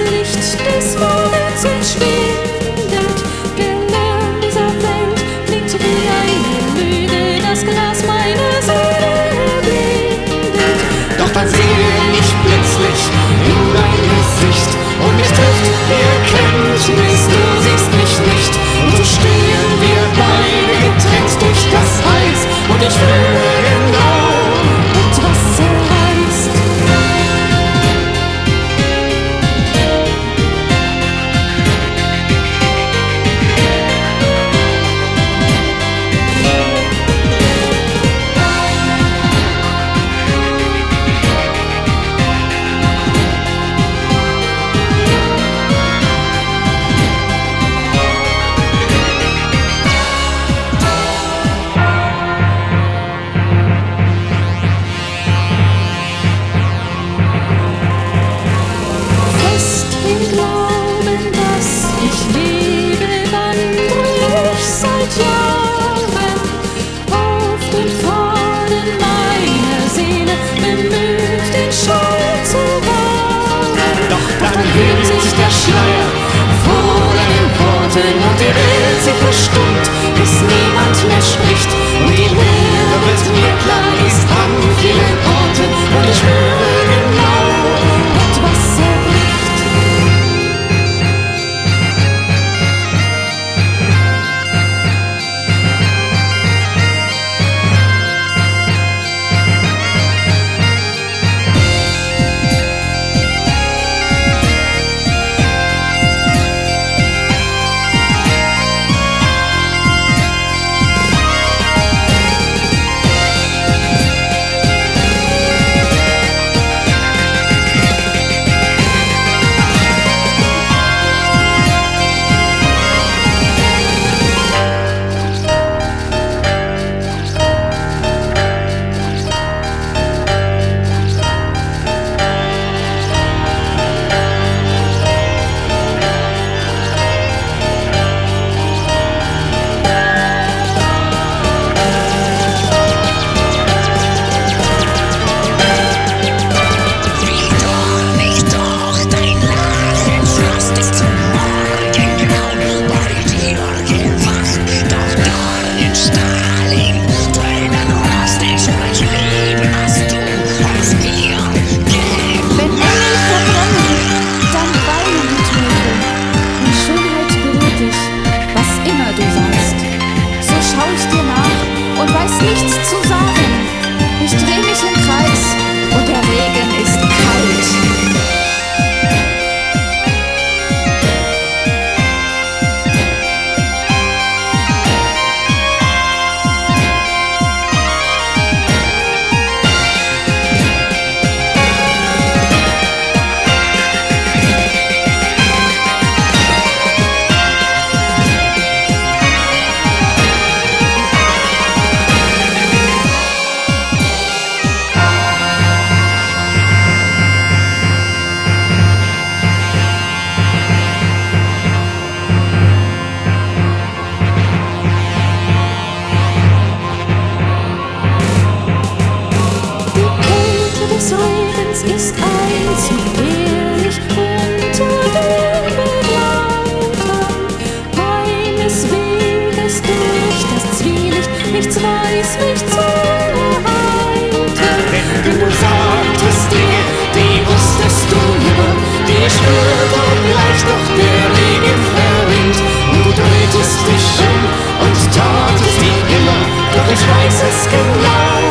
Licht des Morgens entschwindet. Der Lärm dieser Welt klingt wie eine Lüge, das Glas meiner Seele erblindet. Doch dann sehe ich plötzlich in dein Gesicht und mich trifft die Erkenntnis, du siehst mich nicht. Und so stehen wir beide getrennt durch das Eis und ich fühle genau, Etwas zerreißt. Fest im Glauben, dass ich lebe, wandre ich seit Jahren auf den Pfaden meiner Seele, bemüht den Schall zu wahren. doch dann hebt sich der Schleier vor deinen Worten und die Welt, sie verstummt, bis niemand mehr spricht. Und die Leere wird mir klar, ist an vielen Orten und ich höre genau. Etwas zerbricht. Wenn Engel verbrennen, dann weinen die Tode. In Schönheit berührt dich, was immer du sahst. So schau ich dir nach und weiß nichts zu sagen. Ich dreh mich im Kreis und der Regen ist kalt. Des Regens ist einzig ehrlich unter den Begleitern meines Weges durch das Zwielicht. Nichts weiß mich zu erheitern. Denn du sagtest Dinge, die wusstest du nimmer, die spürte gleich, doch der Regen verrinnt. Und du drehtest dich um und tatest die immer, doch ich weiß es genau.